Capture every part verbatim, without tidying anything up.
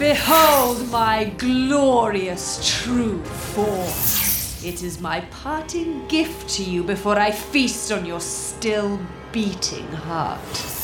Behold my glorious true form. It is my parting gift to you before I feast on your still beating heart.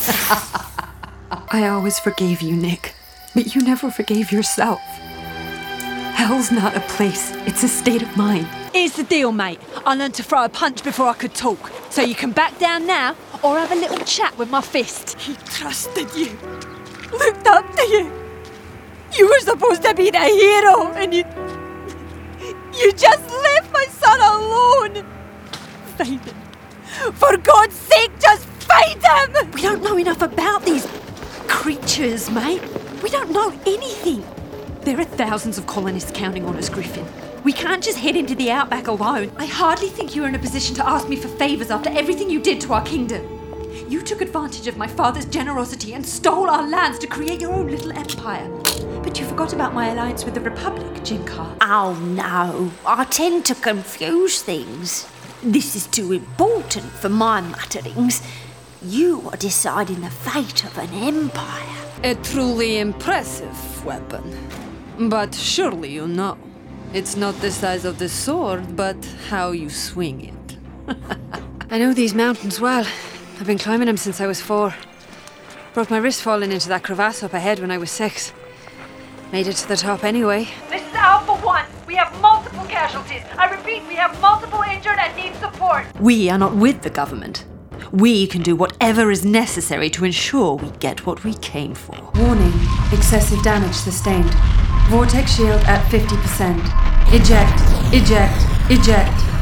I always forgave you, Nick, but you never forgave yourself. Hell's not a place, it's a state of mind. Here's the deal, mate. I learned to throw a punch before I could talk. So you can back down now, or have a little chat with my fist. He trusted you. Looked up to you. You were supposed to be the hero, and you... You just left my son alone! Fight him. For God's sake, just fight him! We don't know enough about these creatures, mate. We don't know anything. There are thousands of colonists counting on us, Griffin. We can't just head into the outback alone. I hardly think you're in a position to ask me for favours after everything you did to our kingdom. You took advantage of my father's generosity and stole our lands to create your own little empire. But you forgot about my alliance with the Republic, Jinkar. Oh no, I tend to confuse things. This is too important for my mutterings. You are deciding the fate of an empire. A truly impressive weapon. But surely you know, it's not the size of the sword, but how you swing it. I know these mountains well. I've been climbing them since I was four. Broke my wrist falling into that crevasse up ahead when I was six. Made it to the top anyway. This is Alpha One. We have multiple casualties. I repeat, we have multiple injured and need support. We are not with the government. We can do whatever is necessary to ensure we get what we came for. Warning. Excessive damage sustained. Vortex shield at fifty percent. Eject. Eject. Eject.